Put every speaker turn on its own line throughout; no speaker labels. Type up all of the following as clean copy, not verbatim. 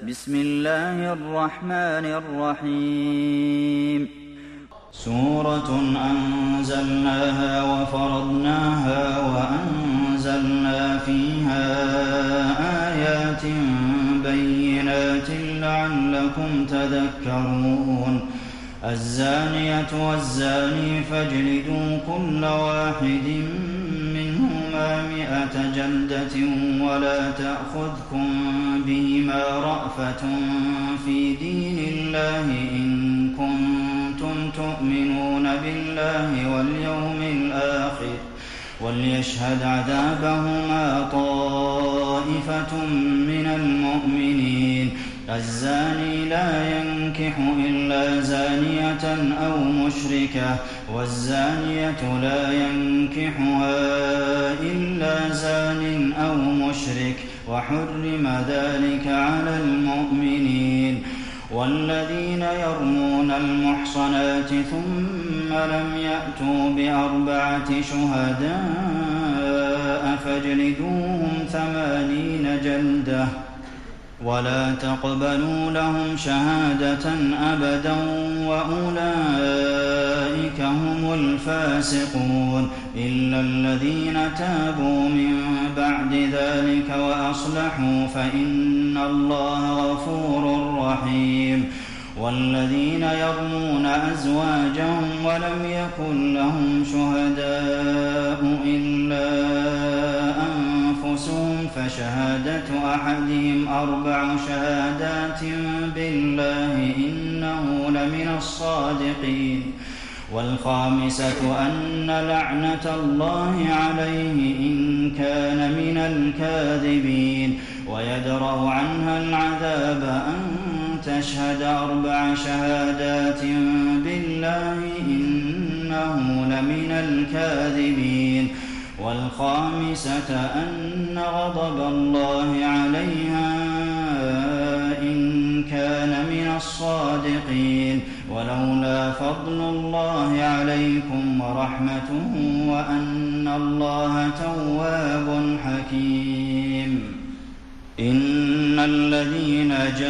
بسم الله الرحمن الرحيم سورة أنزلناها وفرضناها وأنزلنا فيها آيات بينات لعلكم تذكرون الزانية والزاني فاجلدوا كل واحد منهما 100 جلدة ولا تأخذكم بهما رأفة في دين الله إن كنتم تؤمنون بالله واليوم الآخر وليشهد عذابهما طائفة من المؤمنين الزاني لا ينكح إلا زانية أو مشركة والزانية لا ينكحها إلا زان أو مشرك وحرم ذلك على المؤمنين والذين يرمون المحصنات ثم لم يأتوا ب4 شهداء فاجلدوهم 80 جلدة ولا تقبلوا لهم شهادة أبدا وأولئك هم الفاسقون إلا الذين تابوا من بعد ذلك وأصلحوا فإن الله غفور رحيم والذين يرمون أزواجهم ولم يكن لهم شهداء إلا أنفسهم فشهادة أحدهم 4 شهادات بالله إنه لمن الصادقين والخامسة أن لعنة الله عليه إن كان من الكاذبين ويدرأ عنها العذاب أن تشهد 4 شهادات بالله إنه لمن الكاذبين والخامسة أن غضب الله عليها إن كان من الصادقين ولولا فضل الله عليكم ورحمته وأن الله تواب حكيم إن الذين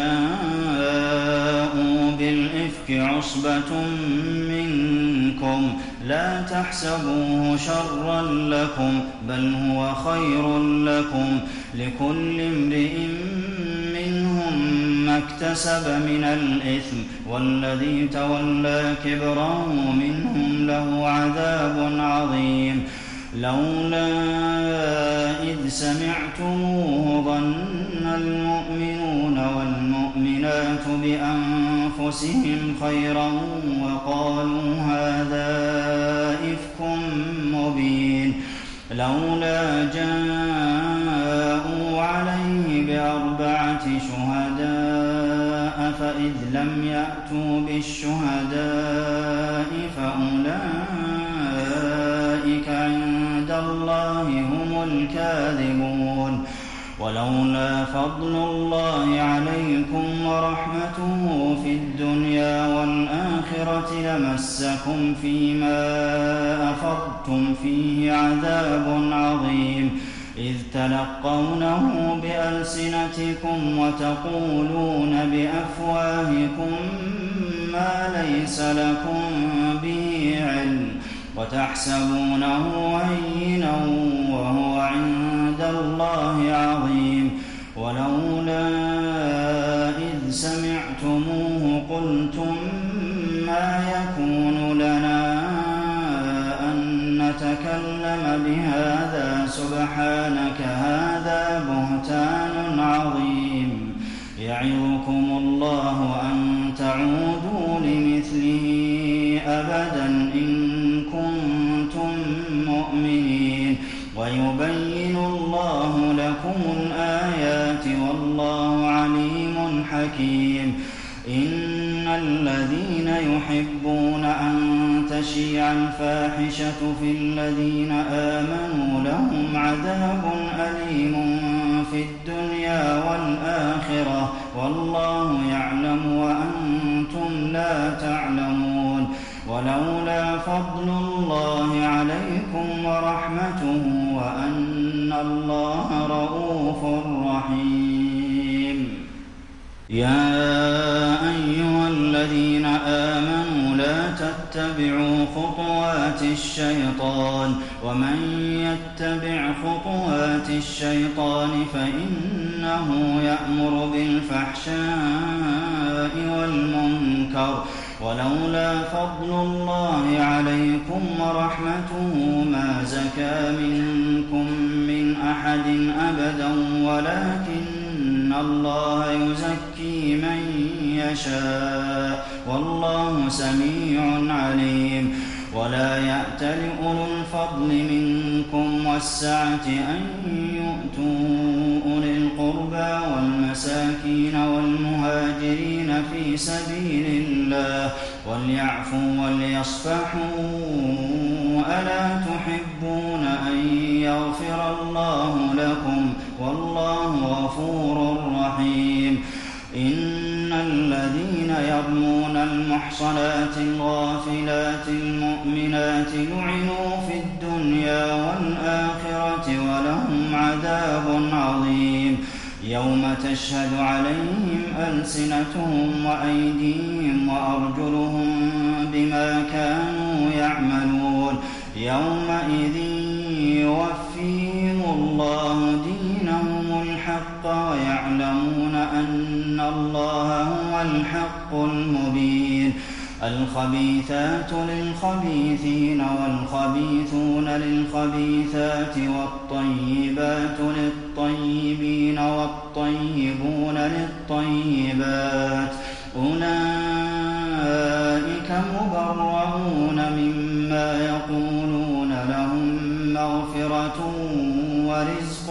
جاءوا بالإفك عصبة منكم لا تحسبوه شرا لكم بل هو خير لكم لكل امرئ منهم ما اكتسب من الإثم والذي تولى كبره منهم له عذاب عظيم لولا إذ سمعتموه ظن المؤمنون والمؤمنات بأنفسهم خيرا وقالوا هذا إفك مبين لولا جاءوا عليه ب4 شهداء فإذ لم يأتوا بالشهداء فأولئك عند الله هم الكاذبون ولولا فضل الله عليكم ورحمته في الدنيا والآخرة لمسكم فيما أفضتم فيه عذاب عظيم إذ تلقونه بألسنتكم وتقولون بأفواهكم ما ليس لكم به علم وتحسبونه هينا وهو عند الله عظيم ولولا إذ سمعتموه قلتم ما يكون لنا أن نتكلم بهذا سبحانك هذا بهتان عظيم يعظكم الله أن تعودوا لمثله أبدا إن كنتم مؤمنين ويبين الله لكم الآيات والله عليم حكيم إن الذين يحبون أن تشيع الفاحشة في الذين آمنوا لهم عذاب أليم في الدنيا والآخرة والله يعلم وأنتم لا تعلمون ولولا فضل الله عليكم ورحمته وأن الله رءوف رحيم يا أيها الذين آمنوا لا تتبعوا خطوات الشيطان ومن يتبع خطوات الشيطان فإنه يأمر بالفحشاء والمنكر ولولا فضل الله عليكم ورحمته ما زكى منكم من أحد أبدا ولكن الله يزكي من يشاء والله سميع عليم ولا يأتل أولو الفضل منكم والسعة أن يؤتوا أولي القربى والمساكين والمهاجرين في سبيل الله وليعفوا وليصفحوا ألا تحبون أن يغفر الله لكم والله غفور رحيم إن الذين يرمون المحصنات الغافلات المؤمنات لعنوا في الدنيا والآخرة ولهم عذاب عظيم يوم تشهد عليهم ألسنتهم وأيديهم وأرجلهم بما كانوا يعملون يومئذ يوفيهم الله دينهم الحق ويعلمون أن الله هو الحق المبين الخبيثات للخبيثين والخبيثون للخبيثات والطيبات للطيبين والطيبون للطيبات أولئك مبرؤون مما يقولون لهم مغفرة ورزق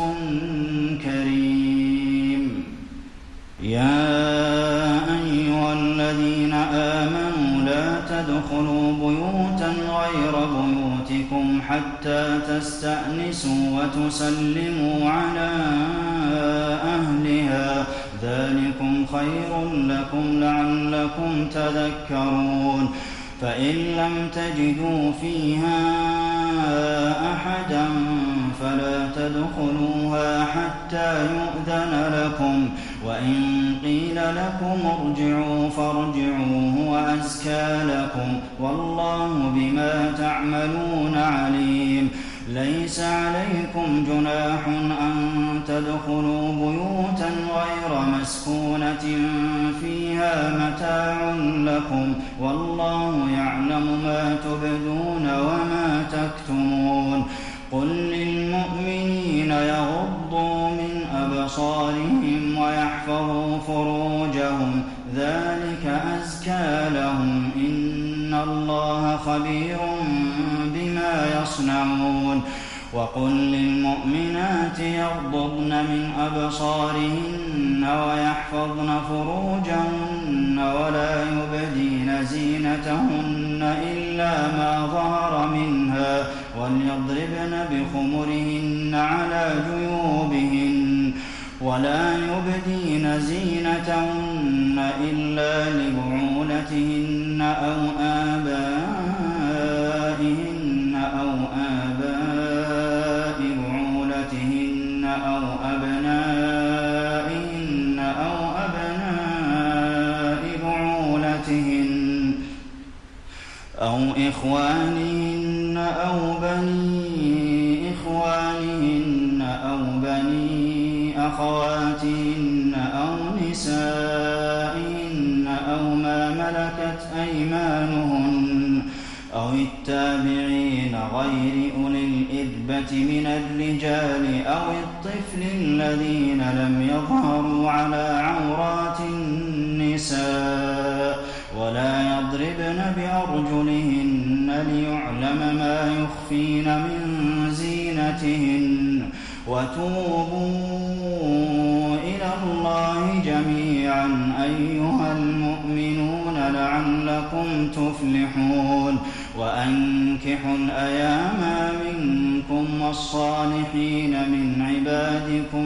كريم يا أيها الذين آمنوا لا تدخلوا بيوتا غير بيوتكم حتى تستأنسوا وتسلموا على أهلها ذلكم خير لكم لعلكم تذكرون فإن لم تجدوا فيها أحدا فلا تدخلوها حتى يؤذن لكم وإن قيل لكم ارجعوا فارجعوا هو أزكى لكم والله بما تعملون عليم ليس عليكم جناح أن تدخلوا بيوتا غير مسكونة فيها متاع لكم والله يعلم ما تبدون وما تكتمون قل للمؤمنين يغضوا من أبصارهم ويحفظوا فروجهم ذلك أزكى لهم إن الله خبير بما يصنعون وقل للمؤمنات يغضضن من أبصارهن ويحفظن فروجهن ولا يبدين زينتهن إلا ما ظهر منها وليضربن بخمرهن على جيوبهن ولا يبدين زينتهن إلا لبعولتهن أو آبائهن أو آباء بعولتهن أو أبنائهن أو أبناء بعولتهن أو إخوانهن أو بني إخوانهن أو بني أخواتهن أو نسائهن أو ما ملكت أيمانهن أو التابعين غير أولي الإربة من الرجال أو الطفل الذين لم يظهروا على عورات النساء ولا يضربن بأرجلهن ليعلم ما يخفين من زينتهن وتوبوا إلى الله جميعا أيها المؤمنون لعلكم تفلحون وأنكحوا الأيام منكم والصالحين من عبادكم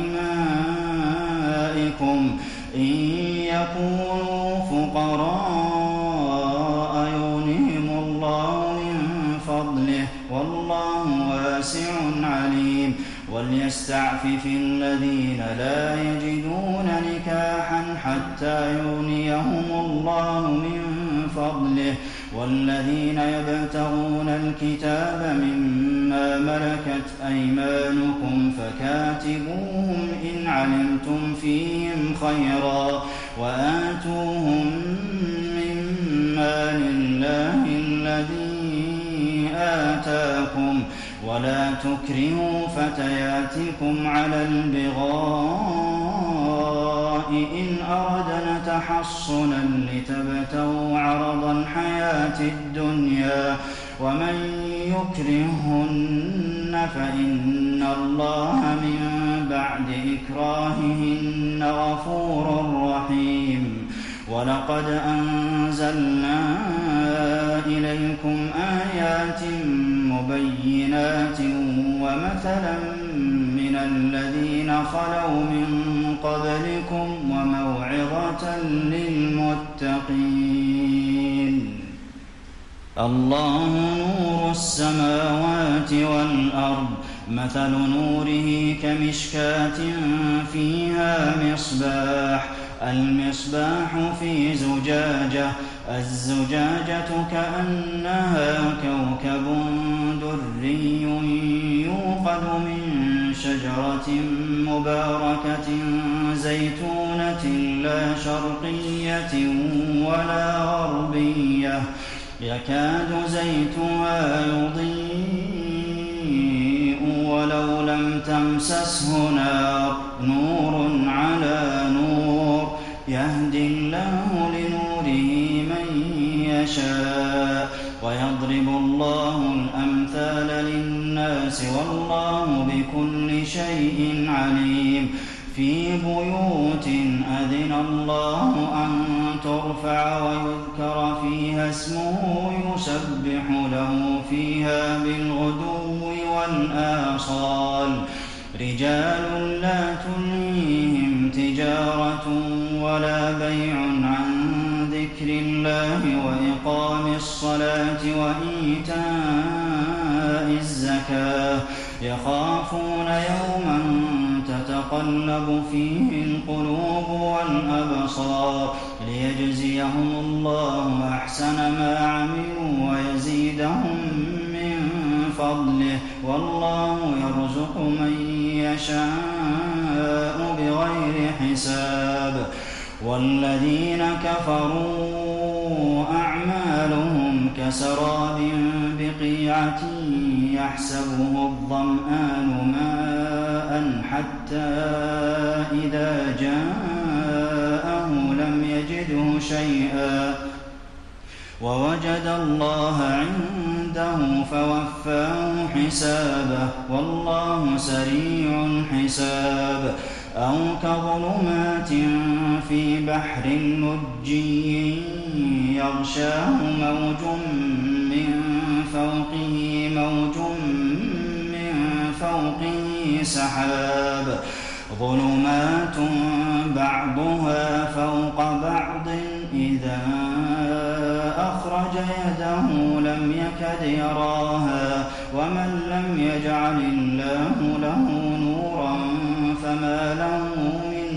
وإمائكم إن يكونوا فقراء يغنهم الله من فضله والله واسع عليم وَلْيَسْتَعْفِفِ الَّذِينَ لَا يَجِدُونَ نِكَاحًا حَتَّىٰ يُغْنِيَهُمُ اللَّهُ مِن فَضْلِهِ ۗ وَالَّذِينَ يَبْتَغُونَ الْكِتَابَ مِمَّا مَلَكَتْ أَيْمَانُكُمْ فَكَاتِبُوهُمْ إِنْ عَلِمْتُمْ فِيهِمْ خَيْرًا ۖ وَآتُوهُم مِّمَّا لِلَّهِ الَّذِي آتَاكُمْ ۚ وَلَا تُكْرِهُوا فَتَيَاتِكُمْ عَلَى الْبِغَاءِ إِنْ أَرَدْنَ تَحَصُّنًا لِّتَبْتَغُوا عَرَضَ الْحَيَاةِ الدُّنْيَا ۚ وَمَن يُكْرِههُّنَّ فَإِنَّ اللَّهَ مِن بَعْدِ إِكْرَاهِهِنَّ غَفُورٌ رَّحِيمٌ. وَلَقَدْ أَنزَلْنَا إِلَيْكُمْ آيَاتٍ مُّبَيِّنَاتٍ وَمَثَلًا مِّنَ الَّذِينَ خَلَوْا مِن قَبْلِكُمْ وَمَوْعِظَةً لِّلْمُتَّقِينَ. اللَّهُ نُورُ السَّمَاوَاتِ وَالْأَرْضِ ۚ مَثَلُ نُورِهِ كَمِشْكَاةٍ فِيهَا مِصْبَاحٌ. الْمِصْبَاحُ فِي زُجَاجَةٍ، الزُّجَاجَةُ كَأَنَّهَا كَوْكَبٌ دُرِّيٌّ يُوقَدُ مِن شَجَرَةٍ مُّبَارَكَةٍ زَيْتُونَةٍ لَّا شَرْقِيَّةٍ وَلَا غَرْبِيَّةٍ يَكَادُ زَيْتُهَا يُضِيءُ وَلَوْ لَمْ تَمْسَسْهُ نَارٌ ۚ نُّورٌ عَلَىٰ نُورٍ ۗ يَهْدِي اللَّهُ لِنُورِهِ مَن يَشَاءُ ۚ وَيَضْرِبُ اللَّهُ الْأَمْثَالَ لِلنَّاسِ ۗ وَاللَّهُ بِكُلِّ شَيْءٍ عَلِيمٌ. فِي بُيُوتٍ أَذِنَ اللَّهُ أَن تُرْفَعَ وَيُذْكَرَ فِيهَا اسْمُهُ يُسَبِّحُ لَهُ فِيهَا بِالْغُدُوِّ وَالْآصَالِ ۖ رِجَالٌ لَّا تُلْهِيهِمْ تِجَارَةٌ وَلَا بَيْعٌ عَن ذِكْرِ اللَّهِ وَإِقَامِ الصَّلَاةِ وَإِيتَاءِ الزَّكَاةِ ۖ يَخَافُونَ يَوْمًا تَتَقَلَّبُ فِيهِ الْقُلُوبُ وَالْأَبْصَارُ لِيَجْزِيَهُمُ اللَّهُ أَحْسَنَ مَا عَمِلُوا وَيَزِيدَهُم مِّن فَضْلِهِ ۗ وَاللَّهُ يَرْزُقُ مَن يَشَاءُ بِغَيْرِ حِسَابٍ. وَالَّذِينَ كَفَرُوا أَعْمَالُهُمْ كَسَرَابٍ بِقِيعَةٍ يَحْسَبُهُ الظَّمْآنُ مَاءً حَتَّىٰ إِذَا جَاءَهُ لَمْ يَجِدْهُ شَيْئًا وَوَجَدَ اللَّهَ عِندَهُ فَوَفَّاهُ حِسَابَهُ ۗ وَاللَّهُ سَرِيعُ الْحِسَابِ. أَوْ كَظُلُمَاتٍ فِي بَحْرٍ لُّجِّيٍّ يَغْشَاهُ مَوْجٌ مِّن فَوْقِهِ مَوْجٌ مِّن فَوْقِهِ سَحَابٌ ۚ ظُلُمَاتٌ بَعْضُهَا فَوْقَ بَعْضٍ إِذَا أَخْرَجَ يَدَهُ لَمْ يَكَدْ يَرَاهَا ۗ وَمَن لَّمْ يَجْعَلِ اللَّهُ لَهُ نُورًا فَمَا لَهُ مِن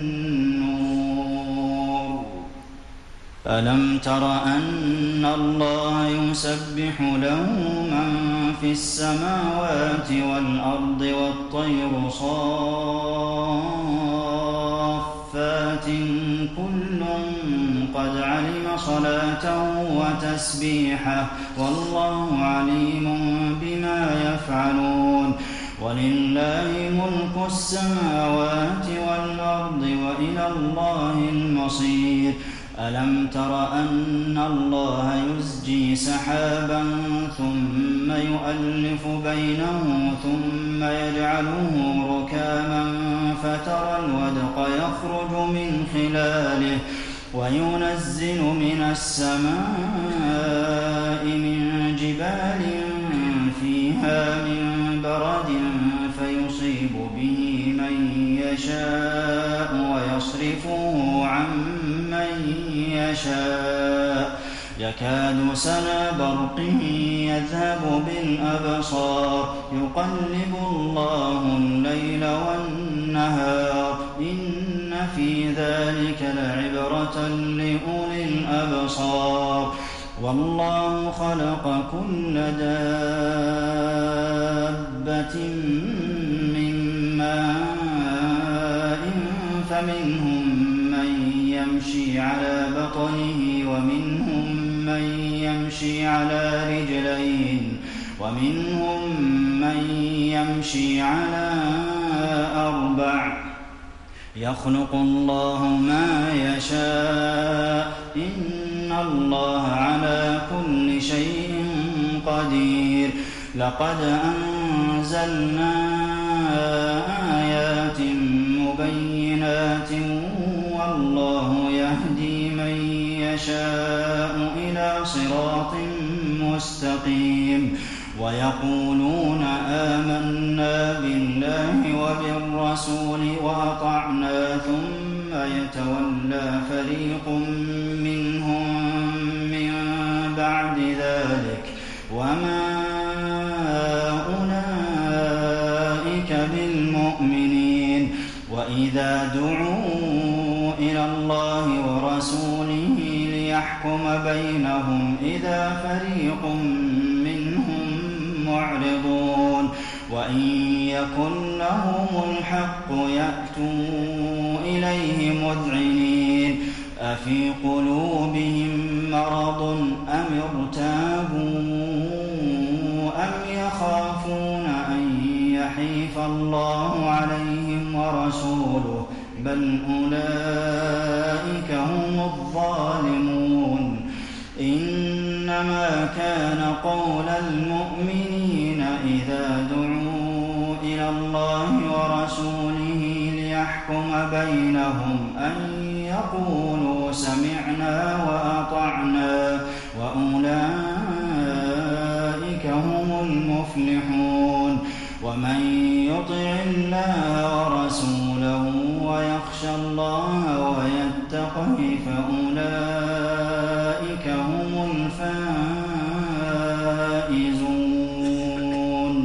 نُّورٍ. أَلَمْ تَرَ أَنَّ اللَّهَ يُسَبِّحُ لَهُ مَن فِي السَّمَاوَاتِ وَالْأَرْضِ وَالطَّيْرُ صَافَّاتٍ ۖ كُلٌّ قَدْ عَلِمَ صَلَاتَهُ وَتَسْبِيحَهُ ۗ وَاللَّهُ عَلِيمٌ بِمَا يَفْعَلُونَ. وَلِلَّهِ مُلْكُ السَّمَاوَاتِ وَالْأَرْضِ ۖ وَإِلَى اللَّهِ الْمَصِيرُ. أَلَمْ تَرَ أَنَّ اللَّهَ يُزْجِي سَحَابًا ثُمَّ يُؤَلِّفُ بَيْنَهُ ثُمَّ يَجْعَلُهُ رُكَامًا فَتَرَى الْوَدْقَ يَخْرُجُ مِنْ خِلَالِهِ وَيُنَزِّلُ مِنَ السَّمَاءِ مِن جِبَالٍ فِيهَا مِن بَرَدٍ فَيُصِيبُ بِهِ مَن يَشَاءُ وَيَصْرِفُهُ عَن مَّن يَشَاءُ يكاد سنا برقه يذهب بالأبصار يقلب الله الليل والنهار إن في ذلك لعبرة لأولي الأبصار والله خلق كل دابة من ماء فمنهم من يمشي على بطنه ومنهم من يمشي على رجلين ومنهم من يمشي على أربع يخلق الله ما يشاء إن الله على كل شيء قدير لقد أنزلنا آيات مبينات والله يهدي من يشاء إلى صراط مستقيم ويقولون آمنا بالله وبالرسول وأطعنا ثم يتولى فريق منهم من بعد ذلك وما أولئك بالمؤمنين وإذا دعوا إلى الله ورسوله ليحكم بينهم إذا فريق منهم معرضون وإن يكن لهم الحق يأتوا إليه مذعنين أفي قلوبهم مرض أم ارتابوا أم يخافون أن يحيف الله عليهم ورسوله بل أولئك هم الظالمون إنما كان قول المؤمنين إذا دعوا إلى الله ورسوله ليحكم بينهم أن يقولوا سمعنا وأطعنا وأولئك هم المفلحون ومن يطع الله ورسوله ويخشى الله ويتقه فأولئك هم الفائزون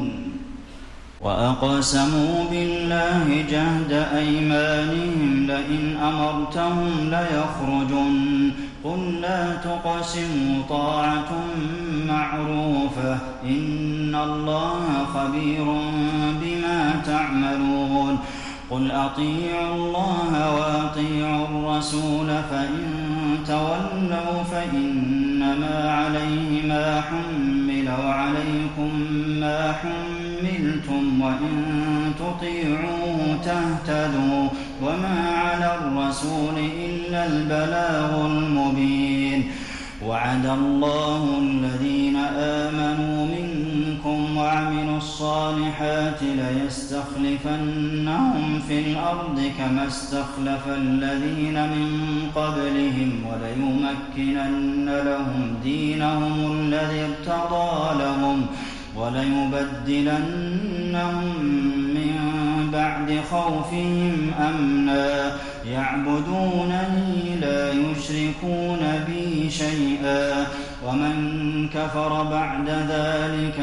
وأقسموا بالله جهد أيمانهم لئن أمرتهم ليخرجن قل لا تقسموا طاعة معروفة إن الله خبير بما تعملون قل أطيعوا الله وأطيعوا الرسول فإن تولوا فإنما عليه ما حمل وعليكم ما حملتم وإن تطيعوه تهتدوا وما على الرسول إلا البلاغ المبين وعد الله الذين آمنوا منكم وعملوا الصالحات ليستخلفنهم في الأرض كما استخلف الذين من قبلهم وليمكنن لهم دينهم الذي ارتضى لهم وليبدلنهم من بعد خوفهم أمنا يعبدونني لا يشركون بي شيئا ومن كفر بعد ذلك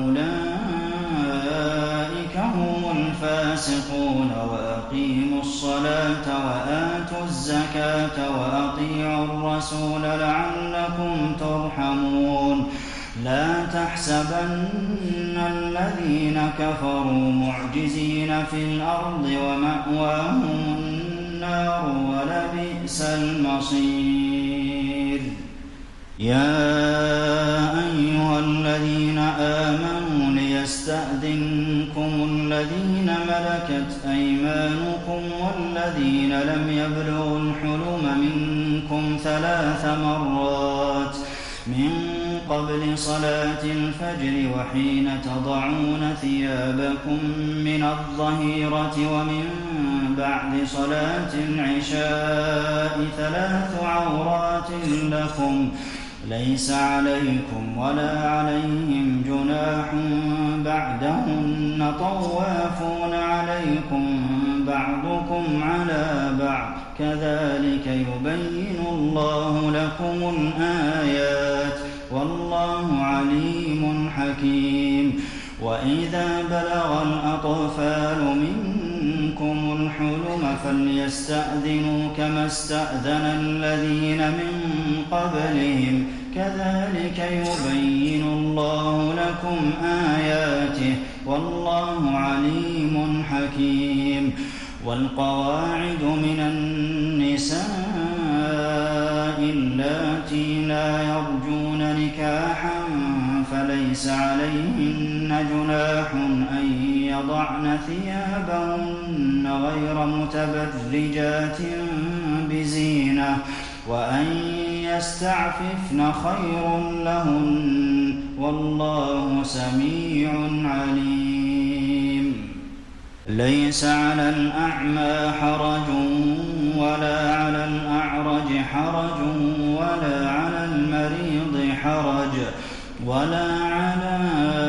فأولئك هم الفاسقون وأقيموا الصلاة وآتوا الزكاة وأطيعوا الرسول لعلكم ترحمون لا تحسبن الذين كفروا معجزين في الأرض ومأواهم النار ولبئس المصير يا أيها الذين آمنوا ليستأذنكم الذين ملكت أيمانكم والذين لم يبلغوا الحلم منكم 3 مرات من قبل صلاة الفجر وحين تضعون ثيابكم من الظهيرة ومن بعد صلاة العشاء 3 عورات لكم ليس عليكم ولا عليهم جناح بعدهن طوافون عليكم بعضكم على بعض كذلك يبين الله لكم الآيات الأطفال منكم الحلم فليستأذنوا كما استأذن الذين من قبلهم كذلك يبين الله لكم آياته والله عليم حكيم والقواعد من النساء اللاتي لا يرجون نكاحا فليس عليهن جناح أن يضعن ثيابهن غير متبرجات بزينة وأن يستعففن خير لهن والله سميع عليم ليس على الأعمى حرج ولا على الأعرج حرج ولا على المريض حرج ولا على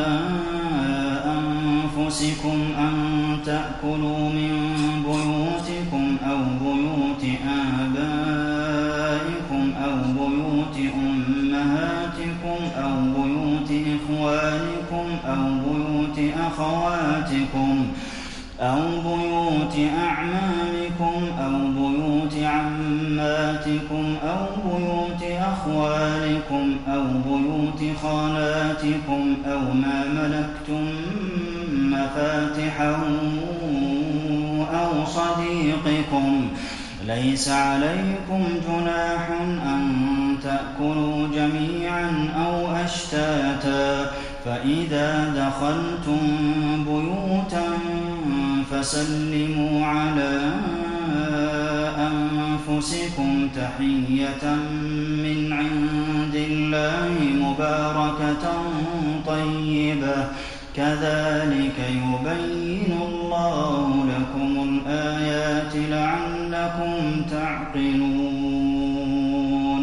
أنفسكم أن تأكلوا من بيوتكم أو بيوت آبائكم أو بيوت أمهاتكم أو بيوت إخوانكم أو بيوت أخواتكم أو بيوت أعمامكم أو بيوت عماتكم أو بيوت أخوالكم أو بيوت خالاتكم أو ما ملكتم مفاتحه أو صديقكم ليس عليكم جناح أن تأكلوا جميعا أو أشتاتا فإذا دخلتم بيوتا فسلموا على أنفسكم تحية من عند الله مباركة طيبة كذلك يبين الله لكم الآيات لعلكم تعقلون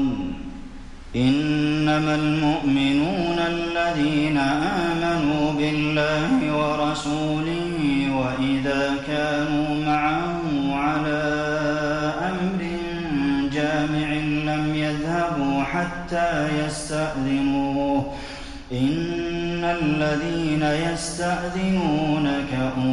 إنما المؤمنون الذين آمنوا بالله ورسوله وإذا كانوا معه على أمر جامع لم يذهبوا حتى يستأذنوه إن الذين يستأذنونك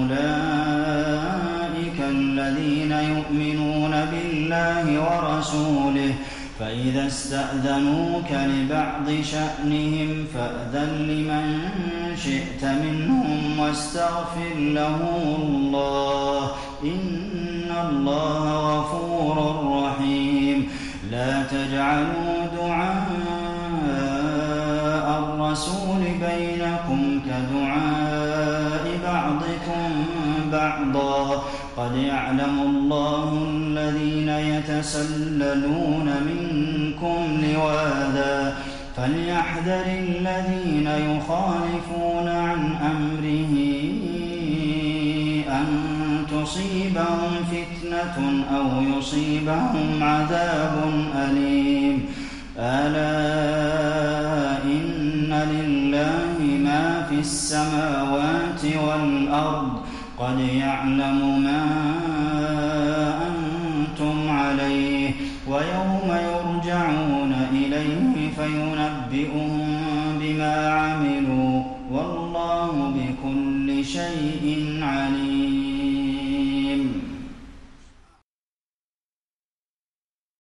أولئك الذين يؤمنون بالله ورسوله فإذا استأذنوك لبعض شأنهم فأذن لمن شئت منهم واستغفر لهم الله إن الله غفور رحيم لا تجعلوا دعاء الرسول بينكم كدعاء بعضكم بعضا قد يعلم الله الذين يتسللون منكم لواذا فليحذر الذين يخالفون عن أمره أن تصيبهم فتنة أو يصيبهم عذاب أليم ألا إن لله ما في السماوات والأرض قد يعلم ما أنتم عليه ويوم يرجعون إليه فينبئهم بما عملوا والله بكل شيء عليم